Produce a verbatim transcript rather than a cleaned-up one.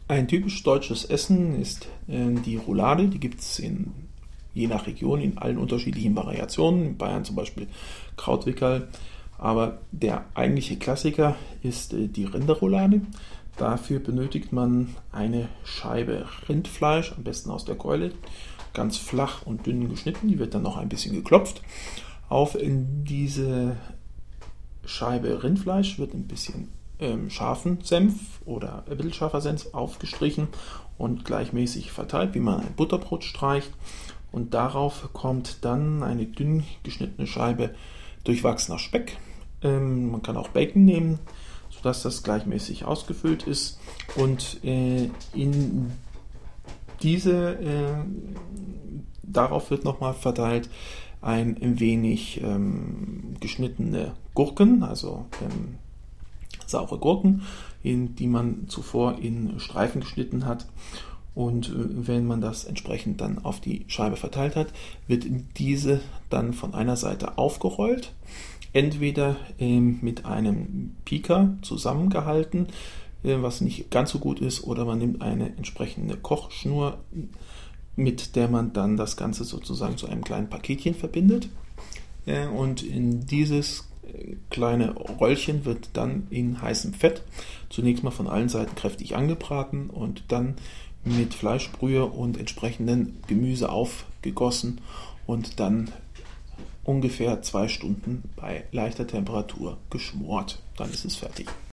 Ein typisch deutsches Essen ist äh, die Roulade. Die gibt es in, je nach Region in allen unterschiedlichen Variationen. In Bayern zum Beispiel Krautwickerl. Aber der eigentliche Klassiker ist äh, die Rinderroulade. Dafür benötigt man eine Scheibe Rindfleisch, am besten aus der Keule, ganz flach und dünn geschnitten. Die wird dann noch ein bisschen geklopft. Auf in diese Scheibe Rindfleisch wird ein bisschen ähm, scharfen Senf oder ein bisschen scharfer Senf aufgestrichen und gleichmäßig verteilt, wie man ein Butterbrot streicht. Und darauf kommt dann eine dünn geschnittene Scheibe durchwachsener Speck. Ähm, man kann auch Bacon nehmen, sodass das gleichmäßig ausgefüllt ist. Und äh, in diese, äh, darauf wird nochmal verteilt ein wenig ähm, geschnittene Gurken, also ähm, saure Gurken, in, die man zuvor in Streifen geschnitten hat. Und äh, wenn man das entsprechend dann auf die Scheibe verteilt hat, wird diese dann von einer Seite aufgerollt, entweder ähm, mit einem Piker zusammengehalten, äh, was nicht ganz so gut ist, oder man nimmt eine entsprechende Kochschnur, mit der man dann das Ganze sozusagen zu einem kleinen Paketchen verbindet. Äh, und in dieses kleine Röllchen wird dann in heißem Fett zunächst mal von allen Seiten kräftig angebraten und dann mit Fleischbrühe und entsprechendem Gemüse aufgegossen und dann ungefähr zwei Stunden bei leichter Temperatur geschmort. Dann ist es fertig.